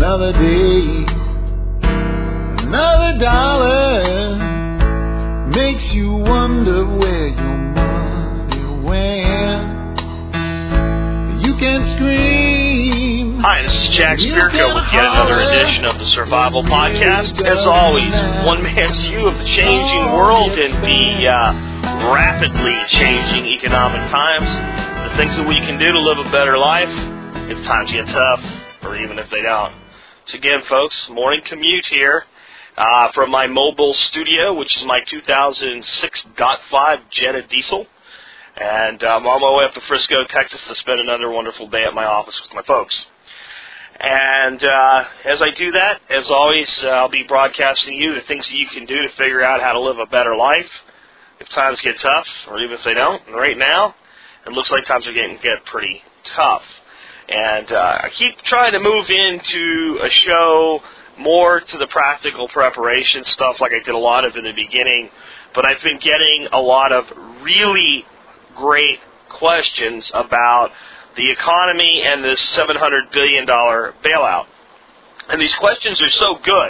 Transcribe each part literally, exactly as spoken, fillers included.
Another day, another dollar makes you wonder where your money went. You can scream. Hi, this is Jack Spirko with yet another edition of the Survival Podcast. As always, one man's view of the changing world and the uh, rapidly changing economic times. The things that we can do to live a better life if times get tough, or even if they don't. So again, folks, morning commute here uh, from my mobile studio, which is my two thousand six point five Jetta diesel. And I'm on my way up to Frisco, Texas to spend another wonderful day at my office with my folks. And uh, as I do that, as always, uh, I'll be broadcasting to you the things that you can do to figure out how to live a better life if times get tough, or even if they don't. And right now, it looks like times are getting get pretty tough. And uh, I keep trying to move into a show more to the practical preparation stuff like I did a lot of in the beginning, but I've been getting a lot of really great questions about the economy and this seven hundred billion dollars bailout. And these questions are so good,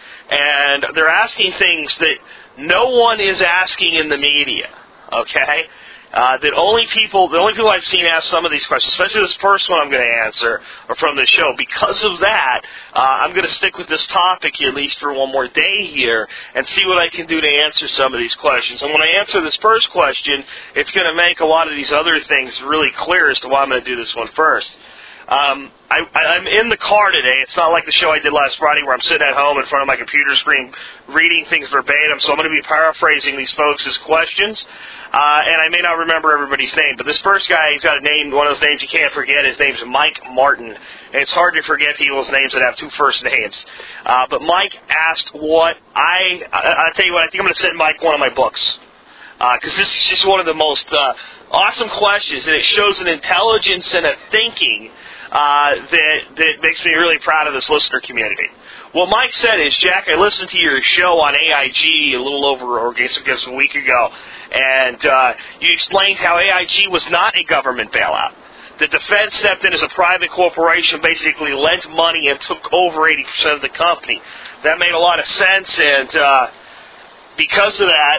and they're asking things that no one is asking in the media, okay? Uh, that only people, the only people I've seen ask some of these questions, especially this first one I'm going to answer, are from the show. Because of that, uh, I'm going to stick with this topic at least for one more day here and see what I can do to answer some of these questions. And when I answer this first question, it's going to make a lot of these other things really clear as to why I'm going to do this one first. Um, I, I'm in the car today. It's not like the show I did last Friday where I'm sitting at home in front of my computer screen reading things verbatim, so I'm going to be paraphrasing these folks' questions. Uh, and I may not remember everybody's name, but this first guy, he's got a name, one of those names you can't forget. His name's Mike Martin. And it's hard to forget people's names that have two first names. Uh, but Mike asked what I, I, I'll tell you what, I think I'm going to send Mike one of my books. Because uh, this is just one of the most uh, awesome questions, and it shows an intelligence and a thinking uh, that that makes me really proud of this listener community. What Mike said is, Jack, I listened to your show on A I G a little over, or I guess it was a week ago, and uh, you explained how A I G was not a government bailout. That the Fed stepped in as a private corporation, basically lent money and took over eighty percent of the company. That made a lot of sense, and uh, because of that,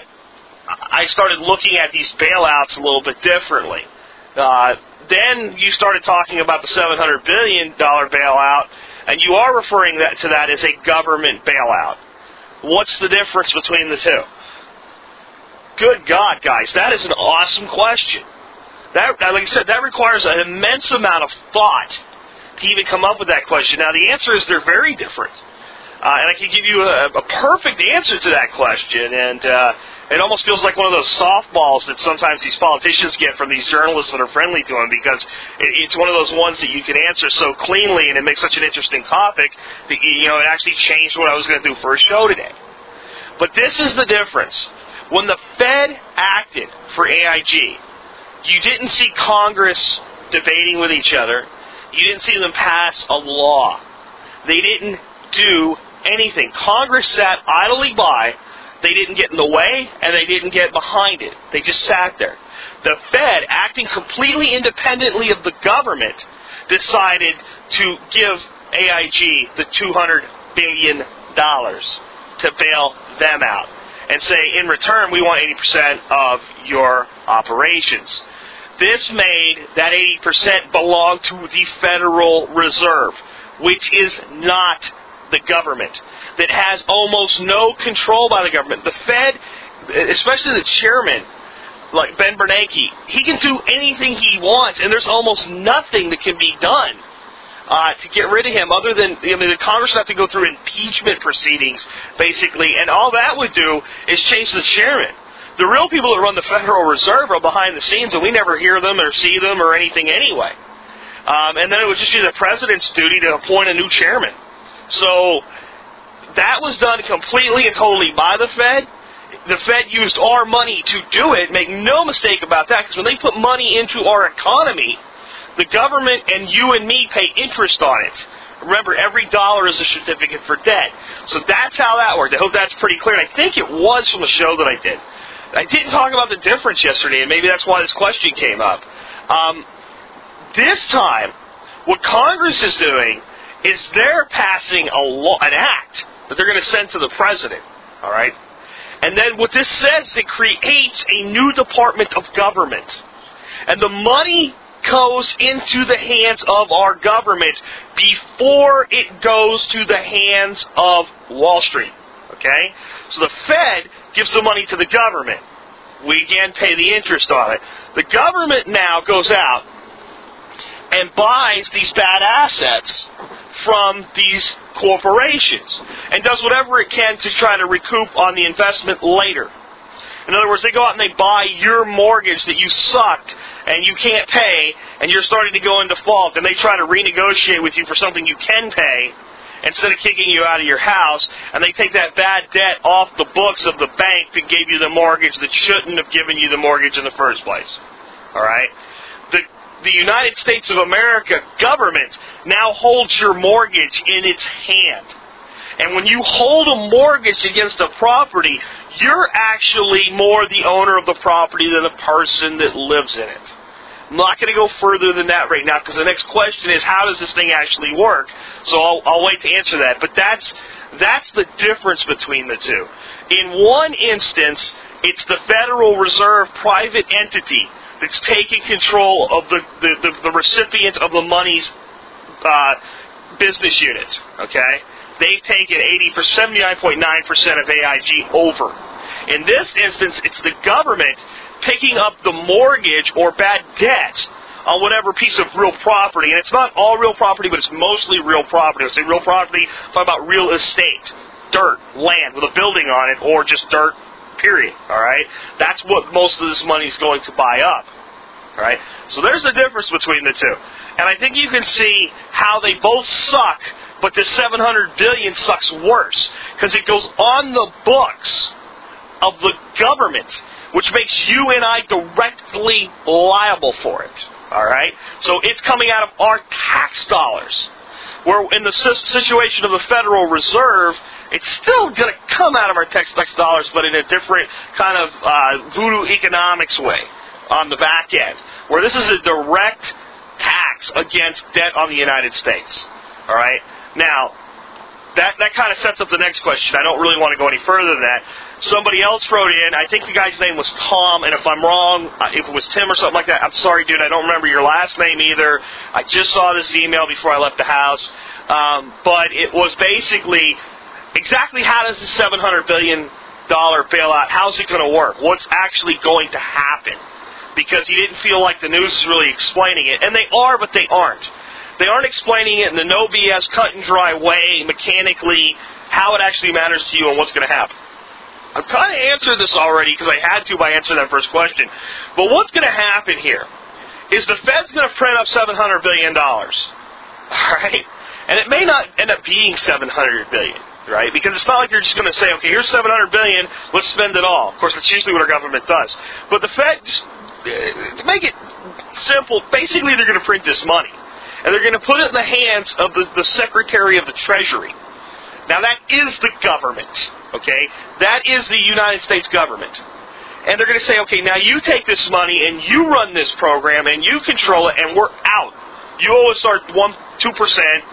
I started looking at these bailouts a little bit differently. Uh, then you started talking about the seven hundred billion dollars bailout, and you are referring that to that as a government bailout. What's the difference between the two? Good God, guys, that is an awesome question. That, like I said, that requires an immense amount of thought to even come up with that question. Now, the answer is they're very different. Uh, and I can give you a, a perfect answer to that question, and uh, it almost feels like one of those softballs that sometimes these politicians get from these journalists that are friendly to them, because it, it's one of those ones that you can answer so cleanly, and it makes such an interesting topic that, you know, it actually changed what I was going to do for a show today. But this is the difference. When the Fed acted for A I G, you didn't see Congress debating with each other. You didn't see them pass a law. They didn't do anything. Congress sat idly by. They didn't get in the way, and they didn't get behind it. They just sat there. The Fed, acting completely independently of the government, decided to give A I G the two hundred billion dollars to bail them out and say, in return, we want eighty percent of your operations. This made that eighty percent belong to the Federal Reserve, which is not the government, that has almost no control by the government. The Fed, especially the chairman, like Ben Bernanke, he can do anything he wants, and there's almost nothing that can be done uh, to get rid of him other than, I mean, the Congress would have to go through impeachment proceedings, basically, and all that would do is change the chairman. The real people that run the Federal Reserve are behind the scenes, and we never hear them or see them or anything anyway. Um, and then it would just be the president's duty to appoint a new chairman. So that was done completely and totally by the Fed. The Fed used our money to do it. Make no mistake about that, because when they put money into our economy, the government and you and me pay interest on it. Remember, every dollar is a certificate for debt. So that's how that worked. I hope that's pretty clear. And I think it was from the show that I did. I didn't talk about the difference yesterday, and maybe that's why this question came up. Um, this time, what Congress is doing is they're passing a law, an act that they're going to send to the president, all right? And then what this says, it creates a new department of government. And the money goes into the hands of our government before it goes to the hands of Wall Street, okay? So the Fed gives the money to the government. We again pay the interest on it. The government now goes out and buys these bad assets from these corporations and does whatever it can to try to recoup on the investment later. In other words, they go out and they buy your mortgage that you sucked and you can't pay, and you're starting to go in default, and they try to renegotiate with you for something you can pay instead of kicking you out of your house, and they take that bad debt off the books of the bank that gave you the mortgage that shouldn't have given you the mortgage in the first place. All right? The The United States of America government now holds your mortgage in its hand. And when you hold a mortgage against a property, you're actually more the owner of the property than the person that lives in it. I'm not going to go further than that right now because the next question is, how does this thing actually work? So I'll, I'll wait to answer that. But that's that's the difference between the two. In one instance, it's the Federal Reserve private entity that's taking control of the, the, the, the recipient of the money's uh, business unit, okay? They've taken eighty for seventy-nine point nine percent of A I G over. In this instance, it's the government picking up the mortgage or bad debt on whatever piece of real property. And it's not all real property, but it's mostly real property. I say real property, I'm talking about real estate, dirt, land with a building on it, or just dirt, period. All right? That's what most of this money is going to buy up. All right? So there's the difference between the two. And I think you can see how they both suck, but the seven hundred billion dollars sucks worse because it goes on the books of the government, which makes you and I directly liable for it. All right? So it's coming out of our tax dollars. Where in the situation of the Federal Reserve, it's still going to come out of our tax dollars, but in a different kind of uh, voodoo economics way on the back end. Where this is a direct tax against debt on the United States. All right? Now, that, that kind of sets up the next question. I don't really want to go any further than that. Somebody else wrote in, I think the guy's name was Tom, and if I'm wrong, if it was Tim or something like that, I'm sorry, dude, I don't remember your last name either. I just saw this email before I left the house. Um, but it was basically, exactly how does the seven hundred billion dollars bailout, how's it going to work? What's actually going to happen? Because he didn't feel like the news is really explaining it. And they are, but they aren't. They aren't explaining it in the no B S, cut and dry way, mechanically, how it actually matters to you and what's going to happen. I've kind of answered this already because I had to by answering that first question. But what's going to happen here is the Fed's going to print up seven hundred billion dollars. All right? And it may not end up being seven hundred billion dollars, right? Because it's not like you're just going to say, okay, here's seven hundred billion dollars, let's spend it all. Of course, that's usually what our government does. But the Fed, just, to make it simple, basically they're going to print this money. And they're going to put it in the hands of the, the Secretary of the Treasury. Now, that is the government, okay? That is the United States government. And they're going to say, okay, now you take this money and you run this program and you control it and we're out. You owe us our one, two percent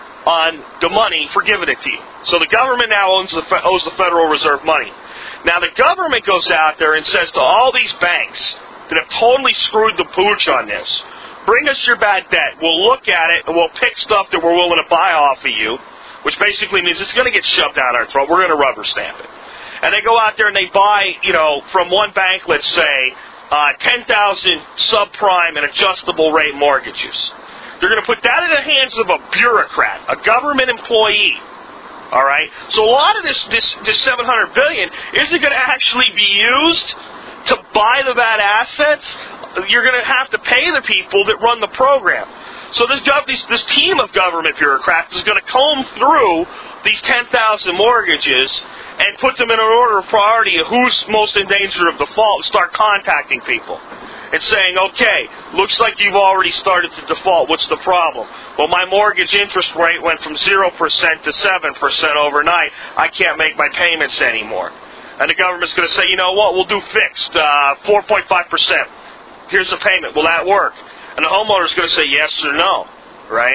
on the money for giving it to you. So the government now owns the, owes the Federal Reserve money. Now, the government goes out there and says to all these banks that have totally screwed the pooch on this, bring us your bad debt. We'll look at it, and we'll pick stuff that we're willing to buy off of you, which basically means it's going to get shoved down our throat. We're going to rubber stamp it. And they go out there and they buy, you know, from one bank, let's say, uh, ten thousand subprime and adjustable rate mortgages. They're going to put that in the hands of a bureaucrat, a government employee. All right? So a lot of this, this, this seven hundred billion dollars isn't going to actually be used to buy the bad assets. You're going to have to pay the people that run the program. So this, gov- this, this team of government bureaucrats is going to comb through these ten thousand mortgages and put them in an order of priority of who's most in danger of default and start contacting people and saying, okay, looks like you've already started to default. What's the problem? Well, my mortgage interest rate went from zero percent to seven percent overnight. I can't make my payments anymore. And the government's going to say, you know what, we'll do fixed, uh, four point five percent. Here's the payment. Will that work? And the homeowner's going to say yes or no, right?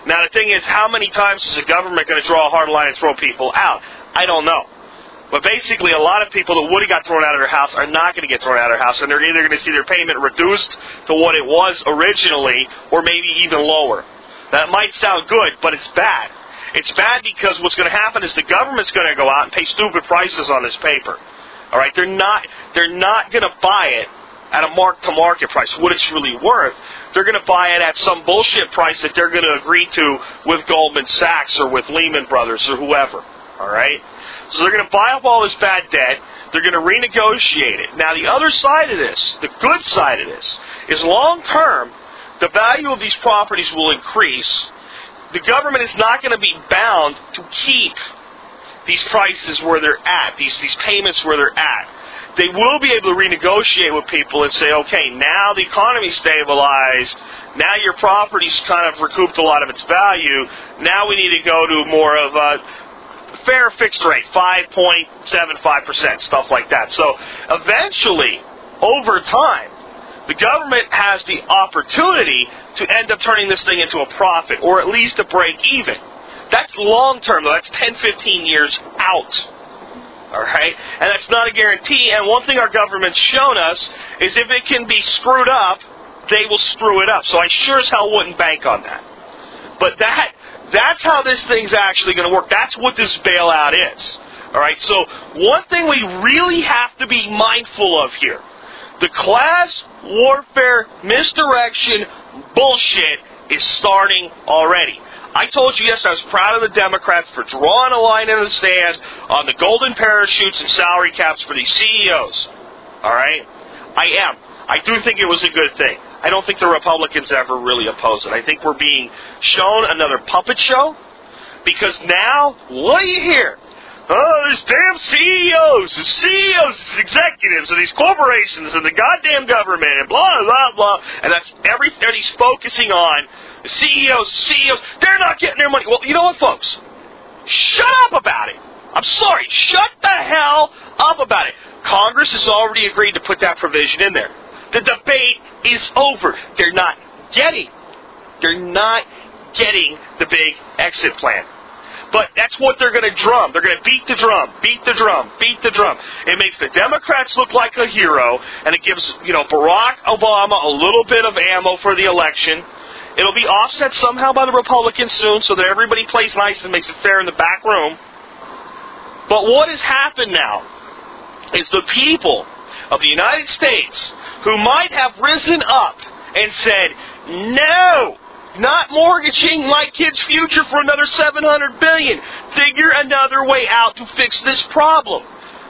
Now, the thing is, how many times is the government going to draw a hard line and throw people out? I don't know. But basically, a lot of people that would have got thrown out of their house are not going to get thrown out of their house, and they're either going to see their payment reduced to what it was originally, or maybe even lower. That might sound good, but it's bad. It's bad because what's going to happen is the government's going to go out and pay stupid prices on this paper. All right, they're not they're not going to buy it at a mark-to-market price, what it's really worth. They're going to buy it at some bullshit price that they're going to agree to with Goldman Sachs or with Lehman Brothers or whoever. All right, so they're going to buy up all this bad debt. They're going to renegotiate it. Now, the other side of this, the good side of this, is long-term, the value of these properties will increase. The government is not going to be bound to keep these prices where they're at, these, these payments where they're at. They will be able to renegotiate with people and say, okay, now the economy's stabilized, now your property's kind of recouped a lot of its value, now we need to go to more of a fair fixed rate, five point seven five percent, stuff like that. So eventually, over time, the government has the opportunity to end up turning this thing into a profit, or at least a break even. That's long term, though. That's ten, fifteen years out. All right? And that's not a guarantee. And one thing our government's shown us is if it can be screwed up, they will screw it up. So I sure as hell wouldn't bank on that. But that that's how this thing's actually going to work. That's what this bailout is. All right? So one thing we really have to be mindful of here, the class warfare misdirection bullshit is starting already. I told you yesterday I was proud of the Democrats for drawing a line in the sand on the golden parachutes and salary caps for these C E Os. All right? I am. I do think it was a good thing. I don't think the Republicans ever really oppose it. I think we're being shown another puppet show because now, what do you hear? Oh, these damn C E Os, the C E Os, these executives, and these corporations, and the goddamn government, and blah, blah, blah. And that's everybody's focusing on the C E Os, C E Os. They're not getting their money. Well, you know what, folks? Shut up about it. I'm sorry. Shut the hell up about it. Congress has already agreed to put that provision in there. The debate is over. They're not getting. They're not getting the big exit plan. But that's what they're going to drum. They're going to beat the drum, beat the drum, beat the drum. It makes the Democrats look like a hero, and it gives, you know, Barack Obama a little bit of ammo for the election. It'll be offset somehow by the Republicans soon so that everybody plays nice and makes it fair in the back room. But what has happened now is the people of the United States who might have risen up and said, no, not mortgaging my kid's future for another seven hundred billion dollars. Figure another way out to fix this problem.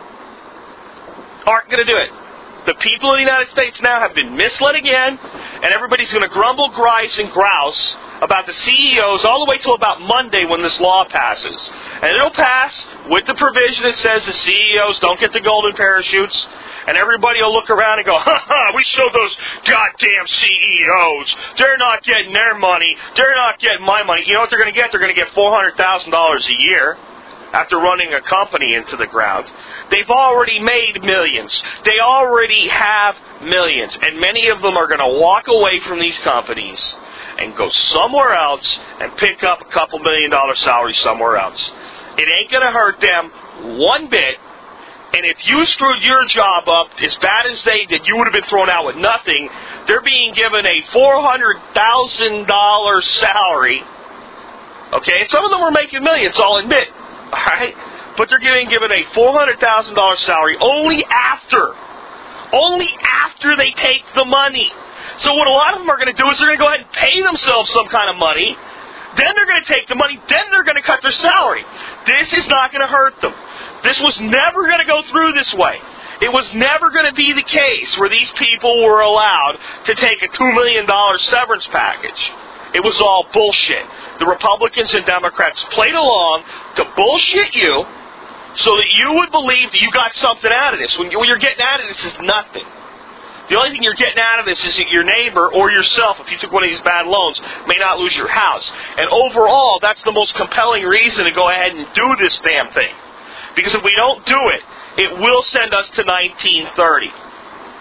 Aren't going to do it. The people of the United States now have been misled again, and everybody's going to grumble, grice, and grouse about the C E Os all the way till about Monday when this law passes. And it'll pass with the provision that says the C E Os don't get the golden parachutes, and everybody will look around and go, ha ha, we showed those goddamn C E Os. They're not getting their money. They're not getting my money. You know what they're going to get? They're going to get four hundred thousand dollars a year after running a company into the ground. They've already made millions. They already have millions. And many of them are going to walk away from these companies and go somewhere else and pick up a couple million dollar salary somewhere else. It ain't going to hurt them one bit. And if you screwed your job up as bad as they did, you would have been thrown out with nothing. They're being given a four hundred thousand dollars salary. Okay? And some of them are making millions, I'll admit. All right? But they're getting given a four hundred thousand dollars salary only after. Only after they take the money. So what a lot of them are going to do is they're going to go ahead and pay themselves some kind of money. Then they're going to take the money. Then they're going to cut their salary. This is not going to hurt them. This was never going to go through this way. It was never going to be the case where these people were allowed to take a two million dollars severance package. It was all bullshit. The Republicans and Democrats played along to bullshit you so that you would believe that you got something out of this. When you're getting out of this is nothing. The only thing you're getting out of this is that your neighbor or yourself, if you took one of these bad loans, may not lose your house. And overall, that's the most compelling reason to go ahead and do this damn thing. Because if we don't do it, it will send us to nineteen thirty.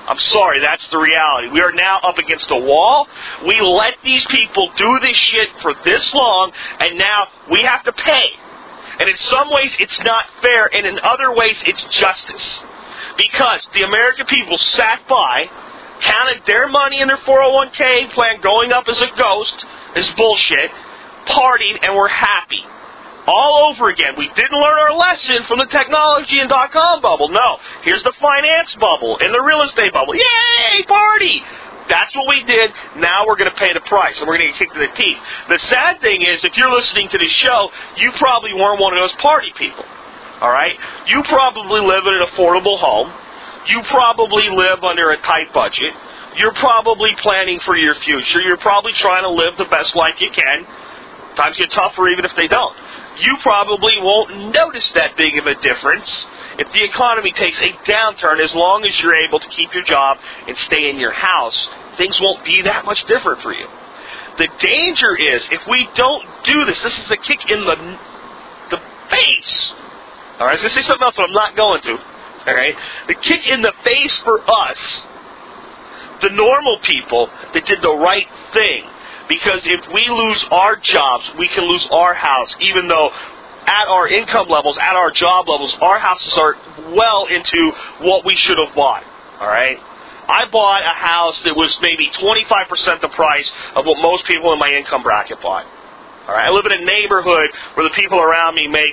I'm sorry, that's the reality. We are now up against a wall. We let these people do this shit for this long, and now we have to pay. And in some ways, it's not fair, and in other ways, it's justice. Because the American people sat by, counted their money in their four oh one k plan going up as a ghost, is bullshit, partied, and were happy. All over again. We didn't learn our lesson from the technology and dot-com bubble. No. Here's the finance bubble and the real estate bubble. Yay! Party! That's what we did. Now we're going to pay the price, and we're going to get kicked in the teeth. The sad thing is, if you're listening to this show, you probably weren't one of those party people. All right? You probably live in an affordable home. You probably live under a tight budget. You're probably planning for your future. You're probably trying to live the best life you can. Times get tougher even if they don't. You probably won't notice that big of a difference if the economy takes a downturn. As long as you're able to keep your job and stay in your house, things won't be that much different for you. The danger is, if we don't do this, this is a kick in the the face. All right, I was going to say something else, but I'm not going to. All right, the kick in the face for us, the normal people that did the right thing. Because if we lose our jobs, we can lose our house, even though at our income levels, at our job levels, our houses are well into what we should have bought. All right? I bought a house that was maybe twenty-five percent the price of what most people in my income bracket bought. All right? I live in a neighborhood where the people around me make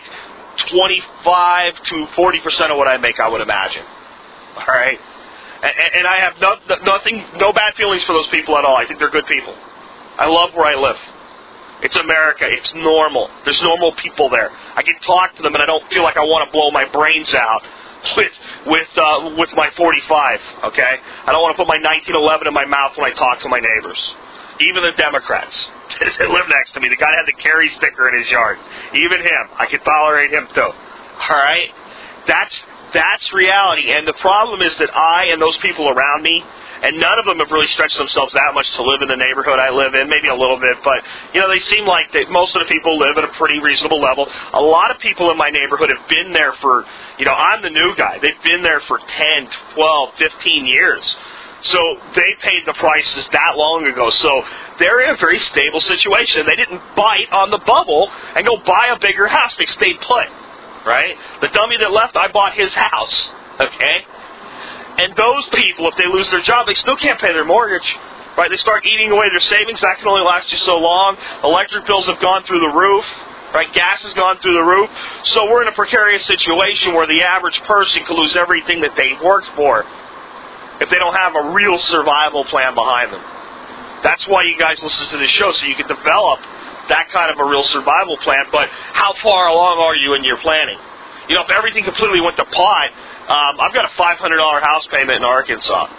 twenty-five to forty percent of what I make, I would imagine. All right? And, and I have no, nothing, no bad feelings for those people at all. I think they're good people. I love where I live. It's America. It's normal. There's normal people there. I can talk to them, and I don't feel like I want to blow my brains out with with uh, with my forty-five. Okay, I don't want to put my nineteen eleven in my mouth when I talk to my neighbors. Even the Democrats that live next to me. The guy that had the Kerry sticker in his yard. Even him, I can tolerate him too. All right, that's that's reality. And the problem is that I and those people around me. And none of them have really stretched themselves that much to live in the neighborhood I live in, maybe a little bit, but, you know, they seem like that most of the people live at a pretty reasonable level. A lot of people in my neighborhood have been there for, you know, I'm the new guy. They've been there for ten, twelve, fifteen years. So they paid the prices that long ago. So they're in a very stable situation. They didn't bite on the bubble and go buy a bigger house. They stayed put, right? The dummy that left, I bought his house, okay? And those people, if they lose their job, they still can't pay their mortgage, right? They start eating away their savings. That can only last you so long. Electric bills have gone through the roof, right? Gas has gone through the roof. So we're in a precarious situation where the average person could lose everything that they worked for if they don't have a real survival plan behind them. That's why you guys listen to this show, so you can develop that kind of a real survival plan. But how far along are you in your planning? You know, if everything completely went to pot, um, I've got a five hundred dollars house payment in Arkansas.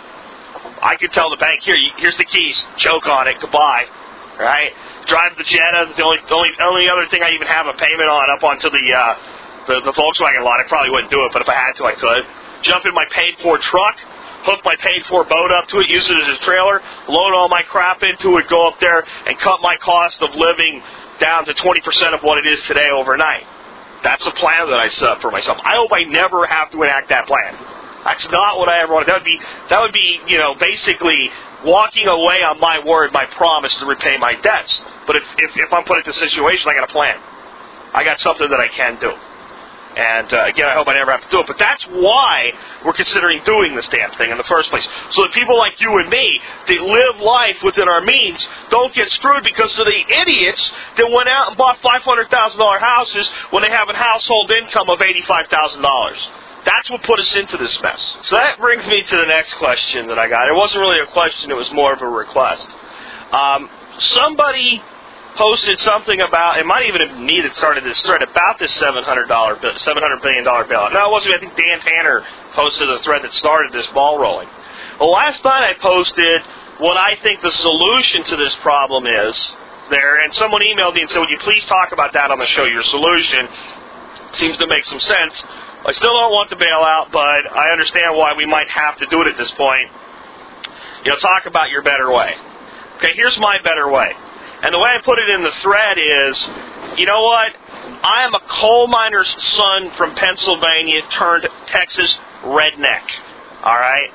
I could tell the bank, here, here's the keys, choke on it, goodbye, right? Drive the Jetta, the only, the only, only other thing I even have a payment on up onto the, uh, the, the Volkswagen lot. I probably wouldn't do it, but if I had to, I could. Jump in my paid-for truck, hook my paid-for boat up to it, use it as a trailer, load all my crap into it, go up there, and cut my cost of living down to twenty percent of what it is today overnight. That's a plan that I set up for myself. I hope I never have to enact that plan. That's not what I ever wanted. That would be, that would be, you know, basically walking away on my word, my promise to repay my debts. But if, if, if I'm put into a situation, I got a plan. I got something that I can do. And, uh, again, I hope I never have to do it. But that's why we're considering doing this damn thing in the first place. So that people like you and me that live life within our means don't get screwed because of the idiots that went out and bought five hundred thousand dollars houses when they have a household income of eighty-five thousand dollars. That's what put us into this mess. So that brings me to the next question that I got. It wasn't really a question. It was more of a request. Um, somebody posted something about, it might even have me that started this thread, about this seven hundred billion dollars bailout. No, it wasn't. I think Dan Tanner posted the thread that started this ball rolling. Well, last night I posted what I think the solution to this problem is there, and someone emailed me and said, would you please talk about that on the show, your solution? Seems to make some sense. I still don't want the bailout, but I understand why we might have to do it at this point. You know, talk about your better way. Okay, here's my better way. And the way I put it in the thread is, you know what? I am a coal miner's son from Pennsylvania turned Texas redneck. All right?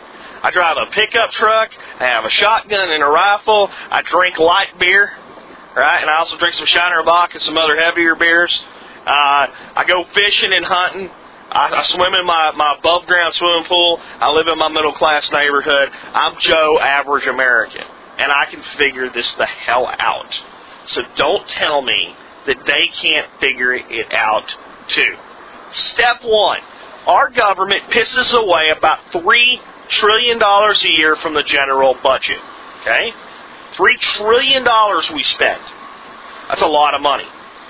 I drive a pickup truck. I have a shotgun and a rifle. I drink light beer, right? And I also drink some Shiner Bock and some other heavier beers. Uh, I go fishing and hunting. I, I swim in my, my above-ground swimming pool. I live in my middle-class neighborhood. I'm Joe, average American, and I can figure this the hell out. So don't tell me that they can't figure it out, too. Step one, our government pisses away about three trillion dollars a year from the general budget, okay? three trillion dollars we spend. That's a lot of money.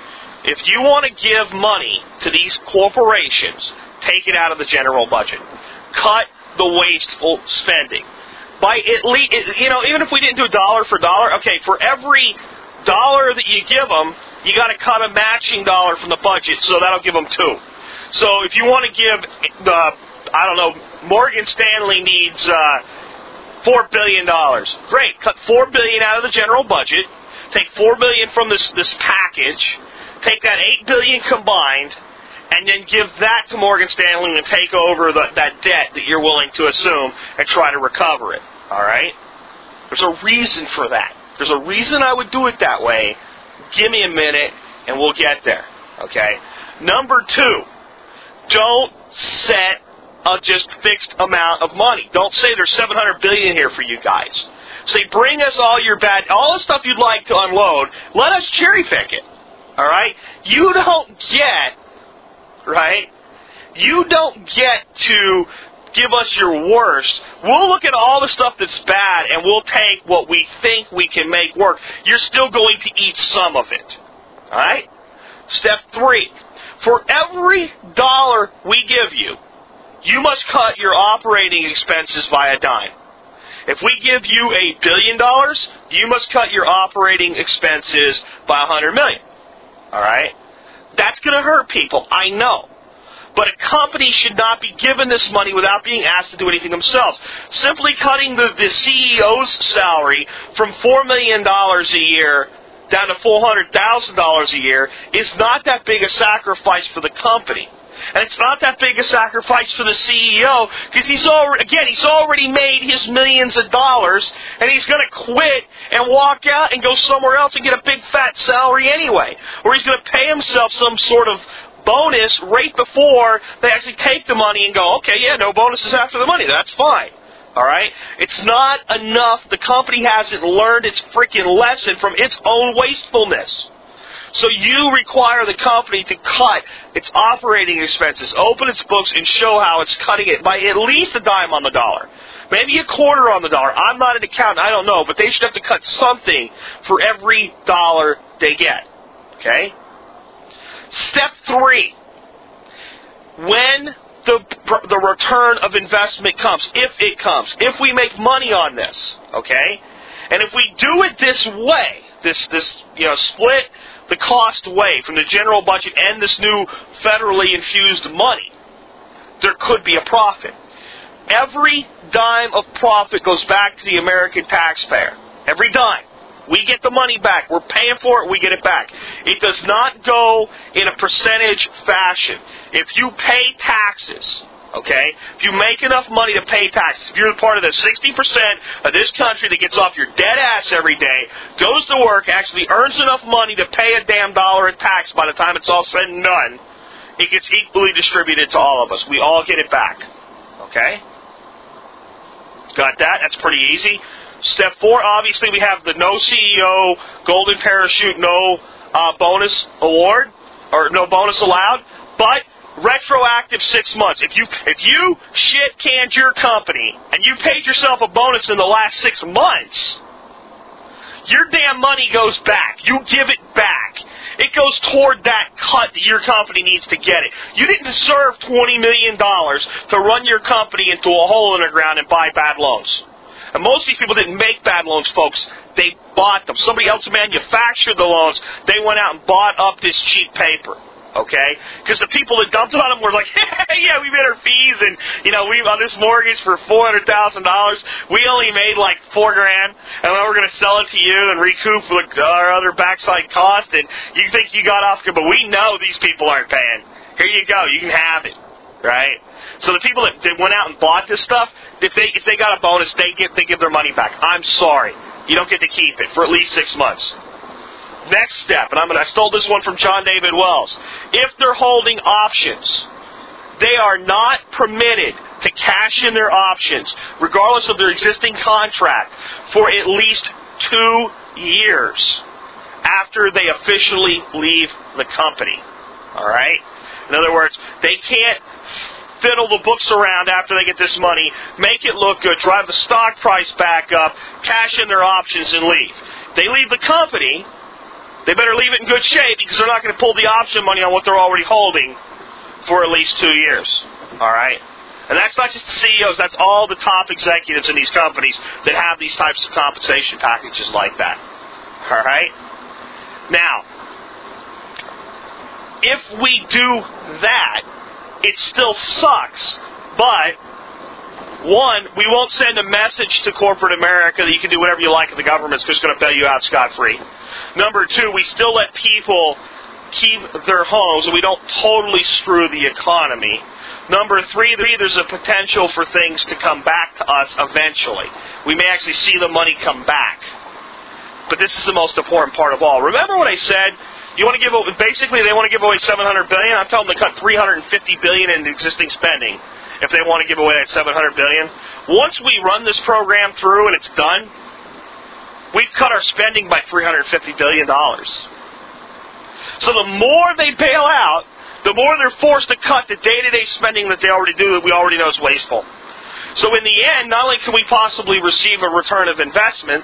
If you want to give money to these corporations, take it out of the general budget. Cut the wasteful spending. By at least, you know, even if we didn't do dollar for dollar, okay, for every dollar that you give them, you got to cut a matching dollar from the budget, so that'll give them two. So if you want to give the, I don't know, Morgan Stanley needs uh, four billion dollars. Great, cut four billion dollars out of the general budget. Take four billion dollars from this this package. Take that eight billion dollars combined, and then give that to Morgan Stanley and take over the, that debt that you're willing to assume and try to recover it. All right? There's a reason for that. There's a reason I would do it that way. Give me a minute, and we'll get there. Okay? Number two, don't set a just fixed amount of money. Don't say there's seven hundred billion dollars here for you guys. Say, bring us all your bad, all the stuff you'd like to unload. Let us cherry pick it. All right? You don't get, right? You don't get to give us your worst. We'll look at all the stuff that's bad, and we'll take what we think we can make work. You're still going to eat some of it. All right? Step three. For every dollar we give you, you must cut your operating expenses by a dime. If we give you a billion dollars, you must cut your operating expenses by a hundred million. All right? That's going to hurt people, I know. But a company should not be given this money without being asked to do anything themselves. Simply cutting the, the C E O's salary from four million dollars a year down to four hundred thousand dollars a year is not that big a sacrifice for the company. And it's not that big a sacrifice for the C E O because he's already, again, he's already made his millions of dollars, and he's going to quit and walk out and go somewhere else and get a big fat salary anyway. Or he's going to pay himself some sort of bonus right before they actually take the money and go, okay, yeah, no bonuses after the money. That's fine. All right? It's not enough. The company hasn't learned its freaking lesson from its own wastefulness. So you require the company to cut its operating expenses, open its books, and show how it's cutting it by at least a dime on the dollar. Maybe a quarter on the dollar. I'm not an accountant. I don't know. But they should have to cut something for every dollar they get. Okay? Step three. When the, the return of investment comes, if it comes, if we make money on this, okay? And if we do it this way, this, this you know, split the cost away from the general budget and this new federally infused money, there could be a profit. Every dime of profit goes back to the American taxpayer. Every dime. We get the money back. We're paying for it. We get it back. It does not go in a percentage fashion. If you pay taxes, okay, if you make enough money to pay taxes, if you're part of the sixty percent of this country that gets off your dead ass every day, goes to work, actually earns enough money to pay a damn dollar in tax by the time it's all said and done, it gets equally distributed to all of us. We all get it back. Okay? Got that? That's pretty easy. Step four, obviously, we have the no C E O, golden parachute, no uh, bonus award, or no bonus allowed, but retroactive six months. If you if you shit canned your company and you paid yourself a bonus in the last six months, your damn money goes back. You give it back. It goes toward that cut that your company needs to get it. You didn't deserve twenty million dollars to run your company into a hole in the ground and buy bad loans. And most of these people didn't make bad loans, folks. They bought them. Somebody else manufactured the loans. They went out and bought up this cheap paper. Okay? Because the people that dumped on them were like, hey, yeah, we made our fees, and, you know, we on this mortgage for four hundred thousand dollars, we only made like four grand, and then we're going to sell it to you and recoup like, our other backside cost, and you think you got off good, but we know these people aren't paying. Here you go. You can have it. right? So the people that, that went out and bought this stuff, if they if they got a bonus, they give they give their money back. I'm sorry, you don't get to keep it for at least six months. Next step, and I'm gonna, I stole this one from John David Wells. If they're holding options, they are not permitted to cash in their options, regardless of their existing contract, for at least two years after they officially leave the company. All right? In other words, they can't fiddle the books around after they get this money, make it look good, drive the stock price back up, cash in their options, and leave. If they leave the company, they better leave it in good shape because they're not going to pull the option money on what they're already holding for at least two years. All right? And that's not just the C E Os, that's all the top executives in these companies that have these types of compensation packages like that. All right? Now, if we do that, it still sucks, but one, we won't send a message to corporate America that you can do whatever you like and the government's just going to bail you out scot-free. Number two, we still let people keep their homes and we don't totally screw the economy. Number three, there's a potential for things to come back to us eventually. We may actually see the money come back. But this is the most important part of all. Remember what I said? You want to give away, basically they want to give away seven hundred billion dollars. I'm telling them to cut three hundred fifty billion dollars in existing spending if they want to give away that seven hundred billion dollars. Once we run this program through and it's done, we've cut our spending by three hundred fifty billion dollars. So the more they bail out, the more they're forced to cut the day-to-day spending that they already do that we already know is wasteful. So in the end, not only can we possibly receive a return of investment,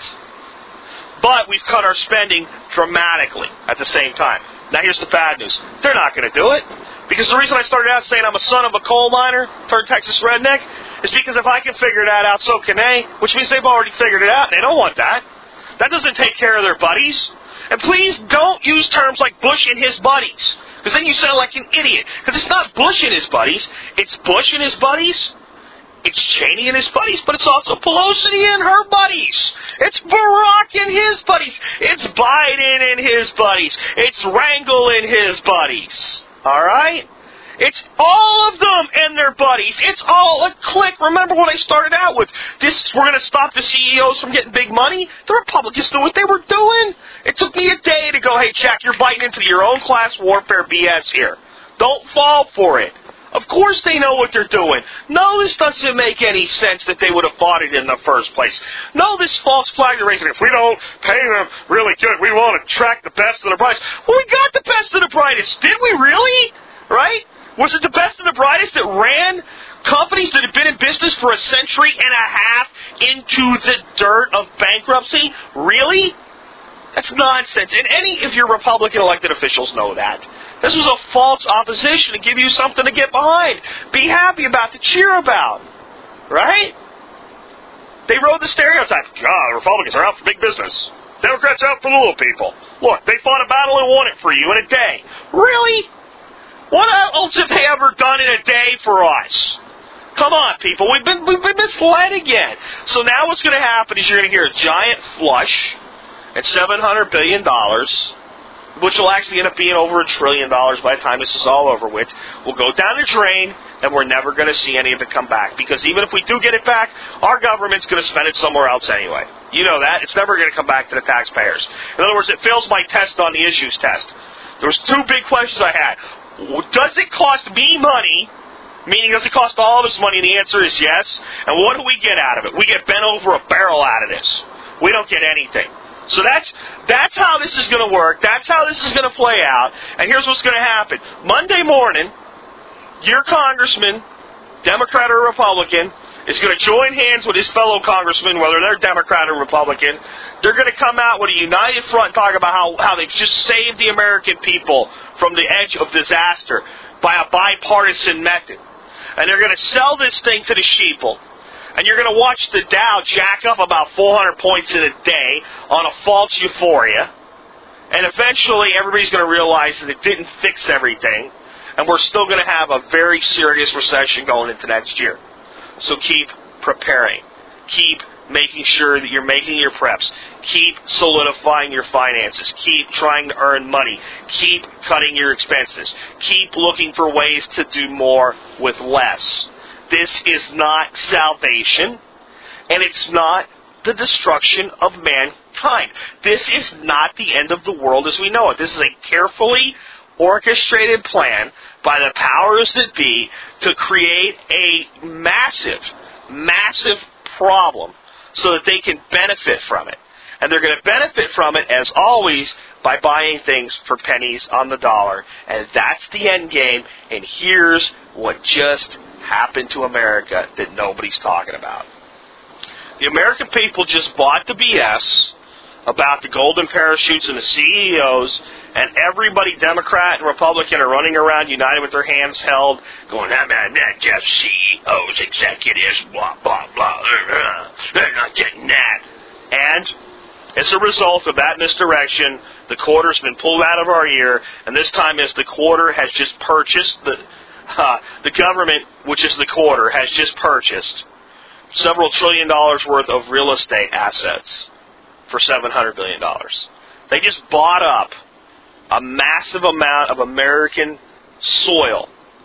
but we've cut our spending dramatically at the same time. Now here's the bad news. They're not going to do it. Because the reason I started out saying I'm a son of a coal miner, turned Texas redneck, is because if I can figure that out, so can they, which means they've already figured it out, and they don't want that. That doesn't take care of their buddies. And please don't use terms like Bush and his buddies, because then you sound like an idiot. Because it's not Bush and his buddies. It's Bush and his buddies. It's Cheney and his buddies, but it's also Pelosi and her buddies. It's Barack and his buddies. It's Biden and his buddies. It's Rangel and his buddies. All right? It's all of them and their buddies. It's all a clique. Remember what I started out with. This, we're going to stop the C E Os from getting big money. The Republicans knew what they were doing. It took me a day to go, hey, Jack, you're biting into your own class warfare B S here. Don't fall for it. Of course they know what they're doing. No, this doesn't make any sense that they would have fought it in the first place. No, this false flag they're raising. If we don't pay them really good, we won't attract the best of the brightest. Well, we got the best of the brightest. Did we really? Right? Was it the best of the brightest that ran companies that had been in business for a century and a half into the dirt of bankruptcy? Really? That's nonsense. And any of your Republican elected officials know that. This was a false opposition to give you something to get behind. Be happy about, to cheer about. Right? They rode the stereotype. God, the Republicans are out for big business. Democrats are out for the little people. Look, they fought a battle and won it for you in a day. Really? What else have they ever done in a day for us? Come on, people. We've been we've been misled again. So now what's going to happen is you're going to hear a giant flush at seven hundred billion dollars, which will actually end up being over a trillion dollars by the time this is all over with. Will go down the drain, and we're never going to see any of it come back. Because even if we do get it back, our government's going to spend it somewhere else anyway. You know that. It's never going to come back to the taxpayers. In other words, it fails my test on the issues test. There was two big questions I had. Does it cost me money? Meaning, does it cost all of us money? And the answer is yes. And what do we get out of it? We get bent over a barrel out of this. We don't get anything. So that's that's how this is going to work. That's how this is going to play out. And here's what's going to happen. Monday morning, your congressman, Democrat or Republican, is going to join hands with his fellow congressmen, whether they're Democrat or Republican. They're going to come out with a united front and talk about how, how they've just saved the American people from the edge of disaster by a bipartisan method. And they're going to sell this thing to the sheeple. And you're going to watch the Dow jack up about four hundred points in a day on a false euphoria. And eventually everybody's going to realize that it didn't fix everything. And we're still going to have a very serious recession going into next year. So keep preparing. Keep making sure that you're making your preps. Keep solidifying your finances. Keep trying to earn money. Keep cutting your expenses. Keep looking for ways to do more with less. This is not salvation, and it's not the destruction of mankind. This is not the end of the world as we know it. This is a carefully orchestrated plan by the powers that be to create a massive, massive problem so that they can benefit from it. And they're going to benefit from it, as always, by buying things for pennies on the dollar. And that's the end game. And here's what just happened to America that nobody's talking about. The American people just bought the B S about the golden parachutes and the C E Os, and everybody, Democrat and Republican, are running around united with their hands held, going, that man, that just C E Os, executives, blah, blah, blah, they're not getting that. And as a result of that misdirection, the quarter's been pulled out of our ear, and this time as the quarter has just purchased, the, uh, the government, which is the quarter, has just purchased several trillion dollars worth of real estate assets for seven hundred billion dollars. They just bought up a massive amount of American soil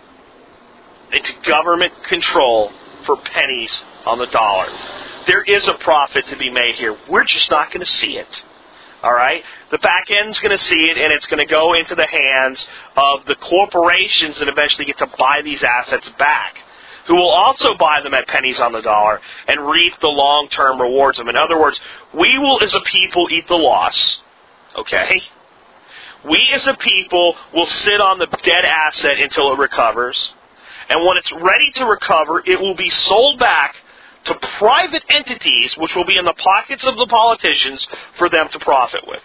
into government control for pennies on the dollar. There is a profit to be made here. We're just not going to see it. All right? The back end's going to see it, and it's going to go into the hands of the corporations that eventually get to buy these assets back, who will also buy them at pennies on the dollar and reap the long-term rewards of them. In other words, we will, as a people, eat the loss. Okay? We, as a people, will sit on the dead asset until it recovers. And when it's ready to recover, it will be sold back to private entities, which will be in the pockets of the politicians for them to profit with.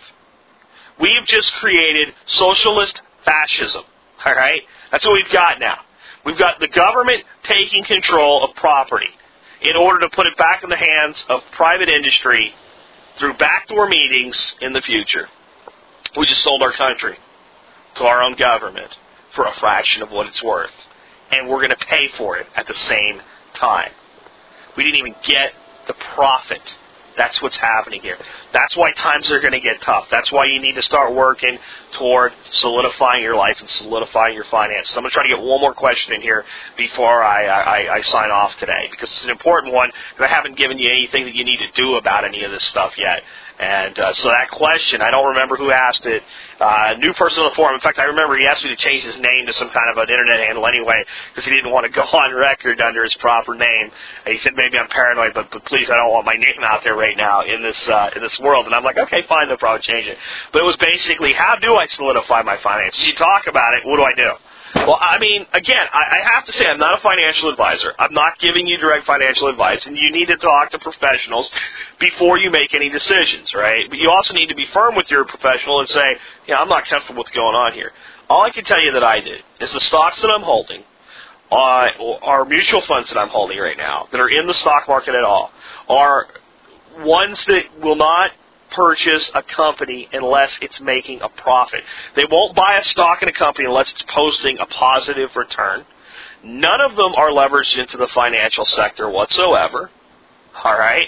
We have just created socialist fascism. All right? That's what we've got now. We've got the government taking control of property in order to put it back in the hands of private industry through backdoor meetings in the future. We just sold our country to our own government for a fraction of what it's worth. And we're going to pay for it at the same time. We didn't even get the profit. That's what's happening here. That's why times are going to get tough. That's why you need to start working toward solidifying your life and solidifying your finances. I'm going to try to get one more question in here before I, I, I sign off today, because it's an important one, and I haven't given you anything that you need to do about any of this stuff yet. And uh, so that question, I don't remember who asked it. Uh, new person on the forum. In fact, I remember he asked me to change his name to some kind of an internet handle anyway, because he didn't want to go on record under his proper name. And he said, maybe I'm paranoid, but, but please, I don't want my name out there right now in this uh, in this world. And I'm like, okay, fine, no problem, change it. But it was basically, how do I solidify my finances? You talk about it, what do I do? Well, I mean, again, I, I have to say I'm not a financial advisor. I'm not giving you direct financial advice, and you need to talk to professionals before you make any decisions, right? But you also need to be firm with your professional and say, yeah, I'm not comfortable with what's going on here. All I can tell you that I did is the stocks that I'm holding uh, are mutual funds that I'm holding right now that are in the stock market at all, are ones that will not purchase a company unless it's making a profit. They won't buy a stock in a company unless it's posting a positive return. None of them are leveraged into the financial sector whatsoever. All right?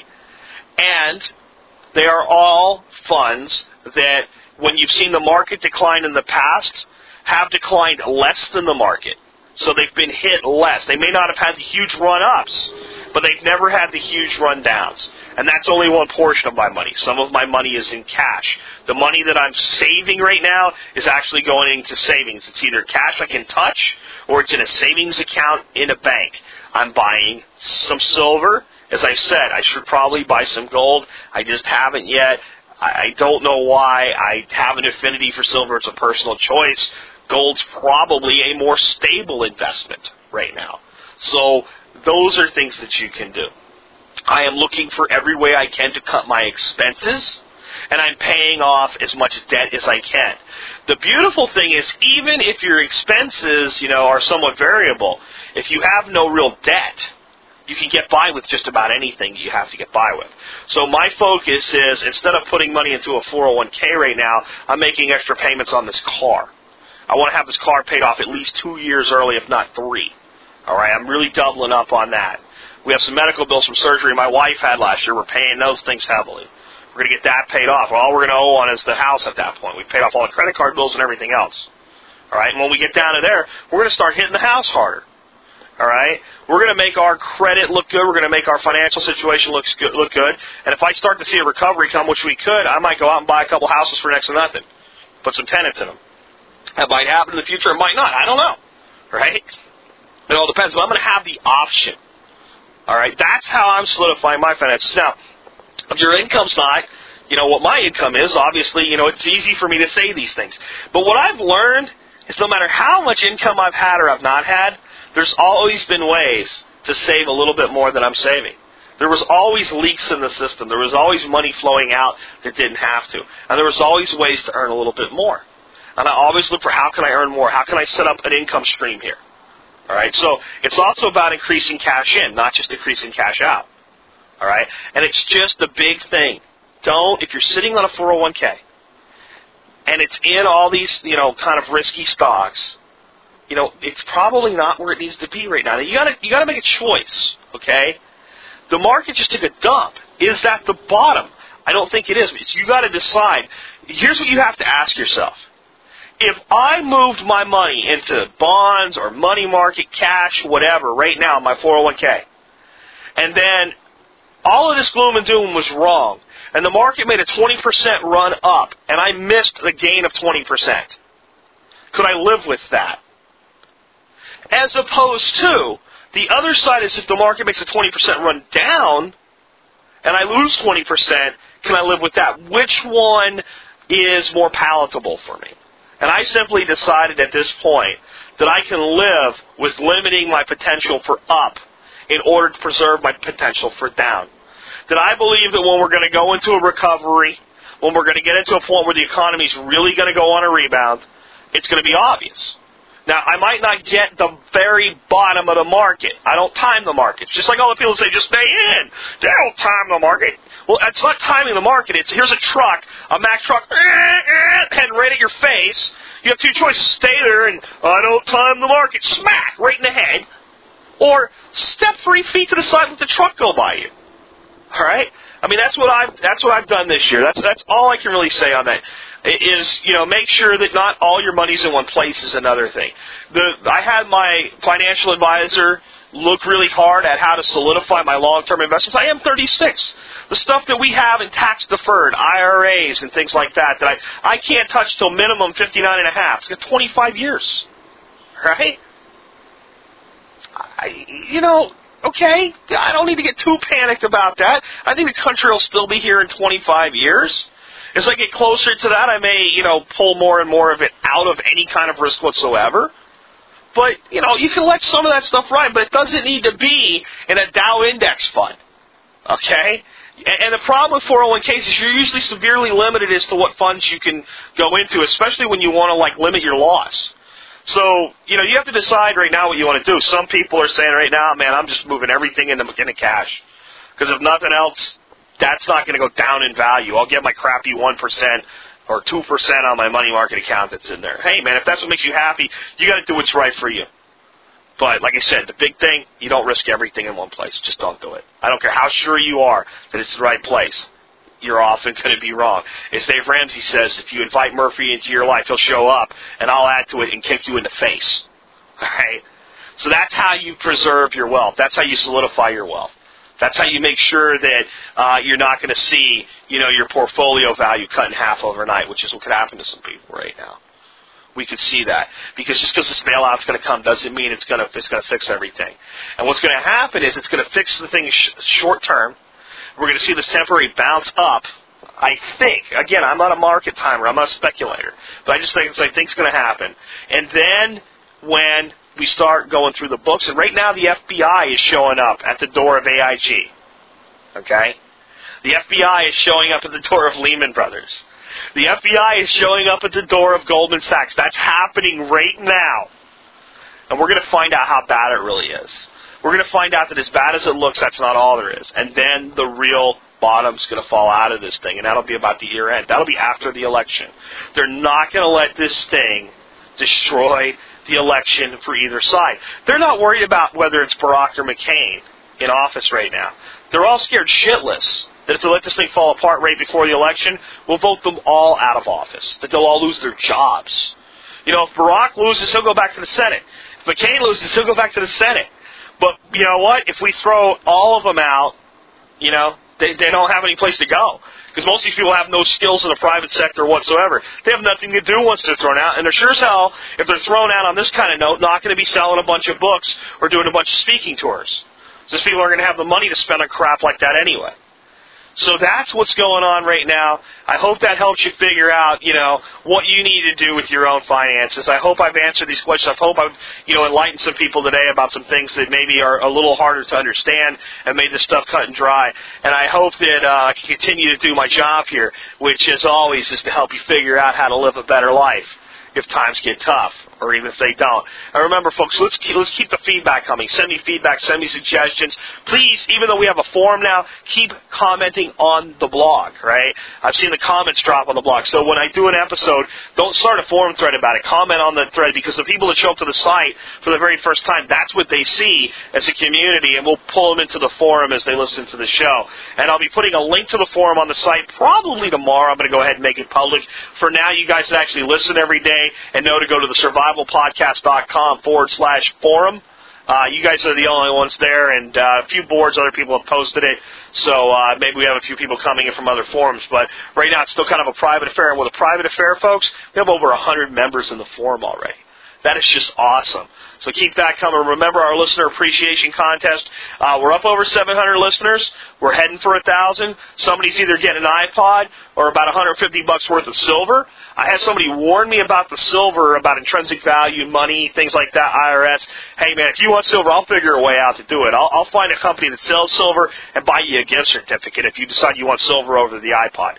And they are all funds that, when you've seen the market decline in the past, have declined less than the market. So they've been hit less. They may not have had the huge run-ups, but they've never had the huge run-downs. And that's only one portion of my money. Some of my money is in cash. The money that I'm saving right now is actually going into savings. It's either cash I can touch, or it's in a savings account in a bank. I'm buying some silver. As I said, I should probably buy some gold. I just haven't yet. I don't know why. I have an affinity for silver. It's a personal choice. Gold's probably a more stable investment right now. So those are things that you can do. I am looking for every way I can to cut my expenses, and I'm paying off as much debt as I can. The beautiful thing is, even if your expenses, you know, are somewhat variable, if you have no real debt, you can get by with just about anything you have to get by with. So my focus is, instead of putting money into a four oh one k right now, I'm making extra payments on this car. I want to have this car paid off at least two years early, if not three. All right, I'm really doubling up on that. We have some medical bills from surgery my wife had last year. We're paying those things heavily. We're going to get that paid off. Well, all we're going to owe on is the house at that point. We've paid off all the credit card bills and everything else. All right? And when we get down to there, we're going to start hitting the house harder. All right? We're going to make our credit look good. We're going to make our financial situation look good, look good. And if I start to see a recovery come, which we could, I might go out and buy a couple houses for next to nothing. Put some tenants in them. That might happen in the future. It might not. I don't know. Right? It all depends. But I'm going to have the option. All right? That's how I'm solidifying my finances. Now, if your income's not, you know, what my income is, obviously, you know, it's easy for me to say these things. But what I've learned is no matter how much income I've had or I've not had, there's always been ways to save a little bit more than I'm saving. There was always leaks in the system. There was always money flowing out that didn't have to. And there was always ways to earn a little bit more. And I always look for how can I earn more? How can I set up an income stream here? All right, so it's also about increasing cash in, not just decreasing cash out. All right, and it's just the big thing. Don't, if you're sitting on a four oh one k and it's in all these, you know, kind of risky stocks, you know, it's probably not where it needs to be right now. Now you gotta, you gotta make a choice, okay? The market just took a dump. Is that the bottom? I don't think it is. You gotta decide. Here's what you have to ask yourself. If I moved my money into bonds or money market, cash, whatever, right now in my four oh one k, and then all of this gloom and doom was wrong, and the market made a twenty percent run up, and I missed the gain of twenty percent, could I live with that? As opposed to, the other side is if the market makes a twenty percent run down, and I lose twenty percent, can I live with that? Which one is more palatable for me? And I simply decided at this point that I can live with limiting my potential for up in order to preserve my potential for down. That I believe that when we're going to go into a recovery, when we're going to get into a point where the economy is really going to go on a rebound, it's going to be obvious. Now, I might not get the very bottom of the market. I don't time the market. Just like all the people say, just stay in. They don't time the market. Well, it's not timing the market. It's here's a truck, a Mack truck, heading right at your face. You have two choices. Stay there and I don't time the market. Smack, right in the head. Or step three feet to the side and let the truck go by you. All right? I mean, that's what I've that's what I've done this year. That's that's all I can really say on that. Is, you know, make sure that not all your money's in one place is another thing. The I had my financial advisor look really hard at how to solidify my long-term investments. I am thirty-six. The stuff that we have in tax-deferred, I R As and things like that, that I, I can't touch till minimum fifty-nine and a half. It's got twenty-five years. Right? I, you know, okay, I don't need to get too panicked about that. I think the country will still be here in twenty-five years. As I get closer to that, I may, you know, pull more and more of it out of any kind of risk whatsoever. But, you know, you can let some of that stuff ride, but it doesn't need to be in a Dow index fund. Okay? And the problem with four oh one k's is you're usually severely limited as to what funds you can go into, especially when you want to, like, limit your loss. So, you know, you have to decide right now what you want to do. Some people are saying right now, man, I'm just moving everything into, into cash. Because if nothing else, that's not going to go down in value. I'll get my crappy one percent or two percent on my money market account that's in there. Hey, man, if that's what makes you happy, you got to do what's right for you. But like I said, the big thing, you don't risk everything in one place. Just don't do it. I don't care how sure you are that it's the right place. You're often going to be wrong. As Dave Ramsey says, if you invite Murphy into your life, he'll show up, and I'll add to it and kick you in the face. All right? So that's how you preserve your wealth. That's how you solidify your wealth. That's how you make sure that uh, you're not going to see, you know, your portfolio value cut in half overnight, which is what could happen to some people right now. We could see that because just because this bailout's going to come doesn't mean it's going to it's going to fix everything. And what's going to happen is it's going to fix the thing sh- short term. We're going to see this temporary bounce up. I think again, I'm not a market timer. I'm not a speculator, but I just think it's I think it's going to happen. And then when we start going through the books, and right now the F B I is showing up at the door of A I G. Okay? The F B I is showing up at the door of Lehman Brothers. The F B I is showing up at the door of Goldman Sachs. That's happening right now. And we're going to find out how bad it really is. We're going to find out that as bad as it looks, that's not all there is. And then the real bottom's going to fall out of this thing, and that'll be about the year end. That'll be after the election. They're not going to let this thing destroy the election for either side. They're not worried about whether it's Barack or McCain in office right now. They're all scared shitless that if they let this thing fall apart right before the election, we'll vote them all out of office, that they'll all lose their jobs. You know, if Barack loses, he'll go back to the Senate. If McCain loses, he'll go back to the Senate. But you know what? If we throw all of them out, you know, they, they don't have any place to go. Because most of these people have no skills in the private sector whatsoever. They have nothing to do once they're thrown out. And they're sure as hell, if they're thrown out on this kind of note, not going to be selling a bunch of books or doing a bunch of speaking tours. These people are going to have the money to spend on crap like that anyway. So that's what's going on right now. I hope that helps you figure out, you know, what you need to do with your own finances. I hope I've answered these questions. I hope I've, you know, enlightened some people today about some things that maybe are a little harder to understand and made this stuff cut and dry. And I hope that uh, I can continue to do my job here, which, as always, is to help you figure out how to live a better life if times get tough, or even if they don't. And remember, folks, let's keep, let's keep the feedback coming. Send me feedback, send me suggestions. Please, even though we have a forum now, keep commenting on the blog, right? I've seen the comments drop on the blog. So when I do an episode, don't start a forum thread about it. Comment on the thread, because the people that show up to the site for the very first time, that's what they see as a community, and we'll pull them into the forum as they listen to the show. And I'll be putting a link to the forum on the site probably tomorrow. I'm going to go ahead and make it public. For now, you guys that actually listen every day and know to go to the survival podcast dot com forward slash forum. Uh, you guys are the only ones there, and uh, a few boards, other people have posted it, so uh, maybe we have a few people coming in from other forums, but right now it's still kind of a private affair, and with a private affair, folks, we have over one hundred members in the forum already. That is just awesome. So keep that coming. Remember our listener appreciation contest. Uh, we're up over seven hundred listeners. We're heading for one thousand. Somebody's either getting an iPod or about one hundred fifty bucks worth of silver. I had somebody warn me about the silver, about intrinsic value, money, things like that, I R S. Hey, man, if you want silver, I'll figure a way out to do it. I'll, I'll find a company that sells silver and buy you a gift certificate if you decide you want silver over the iPod.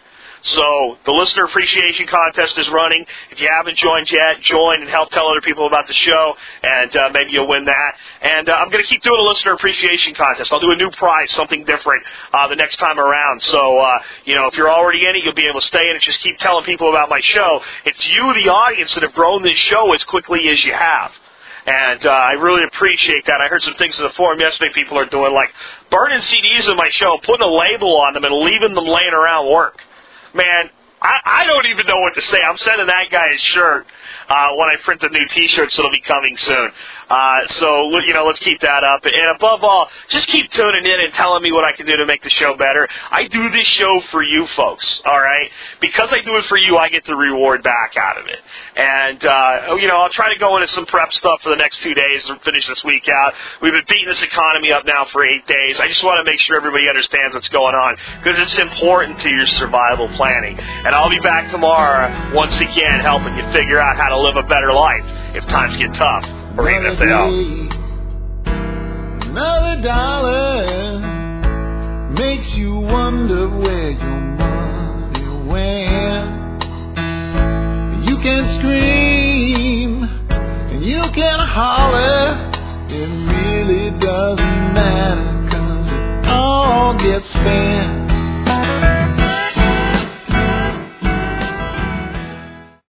So the listener appreciation contest is running. If you haven't joined yet, join and help tell other people about the show, and uh, maybe you'll win that. And uh, I'm going to keep doing a listener appreciation contest. I'll do a new prize, something different, uh, the next time around. So, uh, you know, if you're already in it, you'll be able to stay in it. Just keep telling people about my show. It's you, the audience, that have grown this show as quickly as you have. And uh, I really appreciate that. I heard some things in the forum yesterday people are doing, like burning C Ds of my show, putting a label on them, and leaving them laying around work. Man, I, I don't even know what to say. I'm sending that guy his shirt uh, when I print the new T-shirts that'll be coming soon. Uh, so, you know, let's keep that up. And above all, just keep tuning in and telling me what I can do to make the show better. I do this show for you folks, all right? Because I do it for you, I get the reward back out of it. And, uh, you know, I'll try to go into some prep stuff for the next two days and finish this week out. We've been beating this economy up now for eight days. I just want to make sure everybody understands what's going on, because it's important to your survival planning. And I'll be back tomorrow once again helping you figure out how to live a better life if times get tough, or even if they don't. Another dollar makes you wonder where your money went. You can scream and you can holler, it really doesn't matter, 'cause it all gets spent.